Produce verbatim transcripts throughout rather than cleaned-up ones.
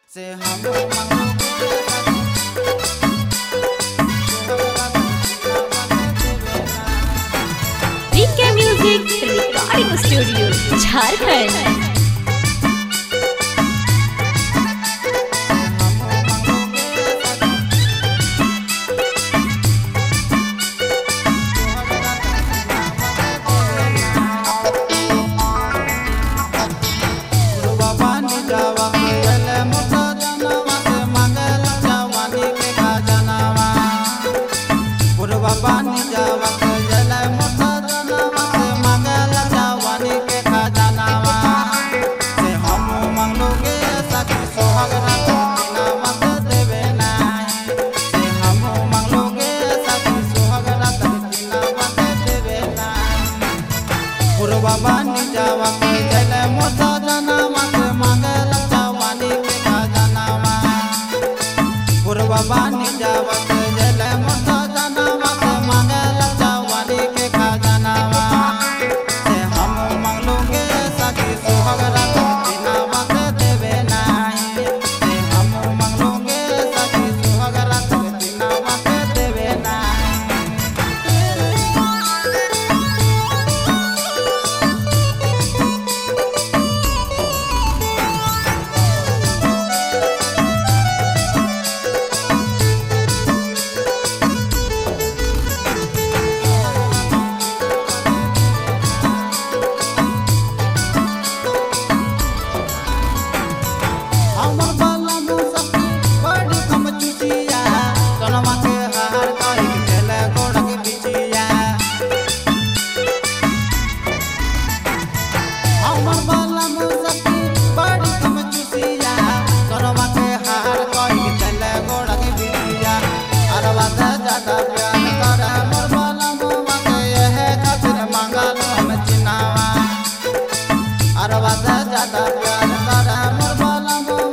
से हम V K music recording studio Jharkhand. पानी जावा जल मोटा से मंगल जवानी के खजानावा से हम मंगलोगे सखी सोहाग रात बिना मत देवे ना से हम मंगलोगे सखी सोहाग रात बिना मत देवे ना पुरवा पानी जावा जल मोटा जनावा से मंगल जवानी के खजानावा पुरवा पानी जावा जल मोटा जनावा मंगल जवानी के खजानावा से हम मंगलोगे सखी सोहाग रात बिना मत देवे नाही से हम मंगलोगे सखी सोहाग रात बिना मत देवे नाही। हमर बाला मुसकी बड़ी कम चुचिया सोनमा के हार काई गेले गोड़ के बिचिया हमर बाला मुसकी बड़ी कम चुचिया सोनमा के हार काई गेले गोड़ के बिचिया अरवा ज्यादा प्यार करे मोर बाला मुआ के यह खातिर मंगल हम चिनावा अरवा ज्यादा प्यार करे मोर बाला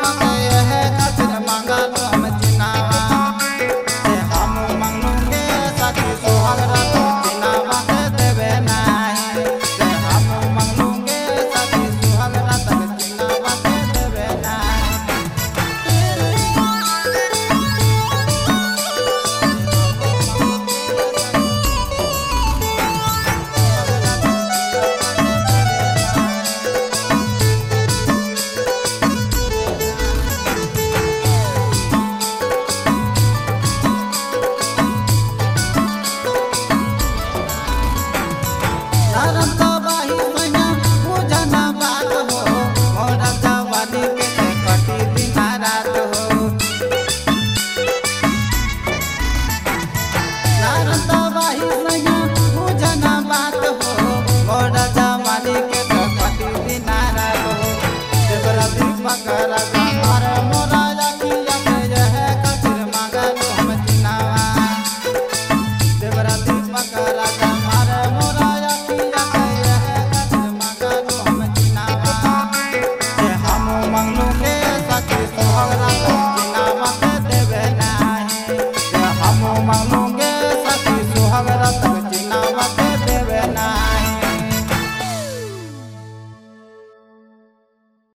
सोहाग रात बिना मत देवे नाही से हम मंगलोगे सखी सोहाग रात बिना मत देवे नाही। रात